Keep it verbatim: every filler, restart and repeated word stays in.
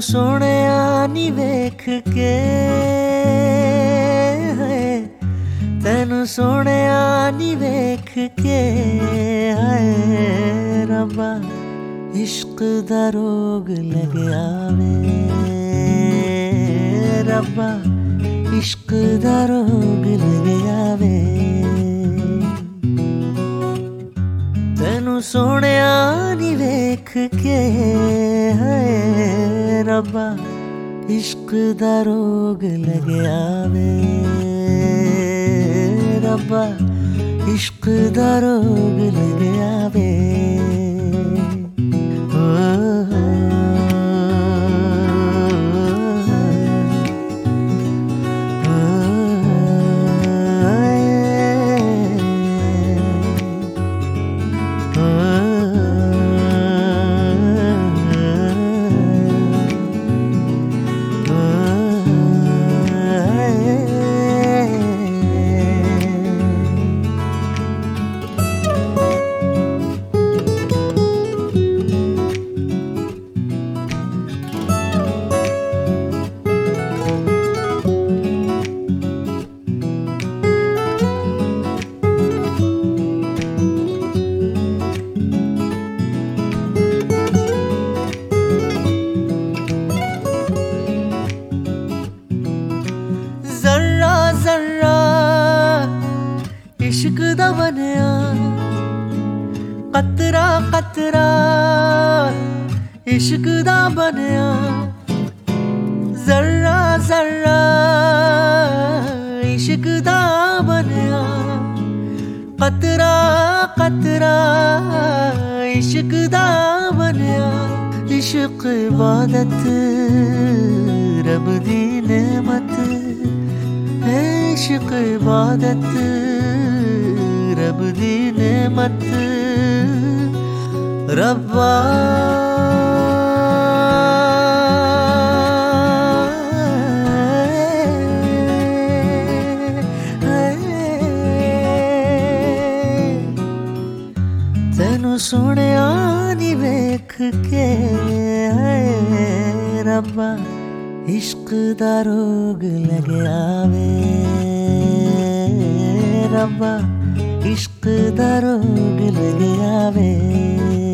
सोहणिया नी वेख के हाय, तैनू सोहणिया नी वेख के हाय रब्बा इश्क दा रोग लगया वे रब्बा इश्क दा रोग लगया वे। तैनू सोहणिया नी वेख के हाय रब्बा इश्क दा रोग लगया वे रब्बा इश्क दा रोग लगया वे। इश्क दा बनया कतरा कतरा इश्क दा बनया जर्रा जर्रा इश्क दा बनया कतरा कतरा इश्क दा बनया। इश्क इबादत रब दी नेमत है इश्क इबादत रब दी नेमत रब्बा तैनू सोहणिया नी वेख के हाय रब्बा इश्क दा रोग लगया वे रब्बा इश्क दा रोग लगया वे।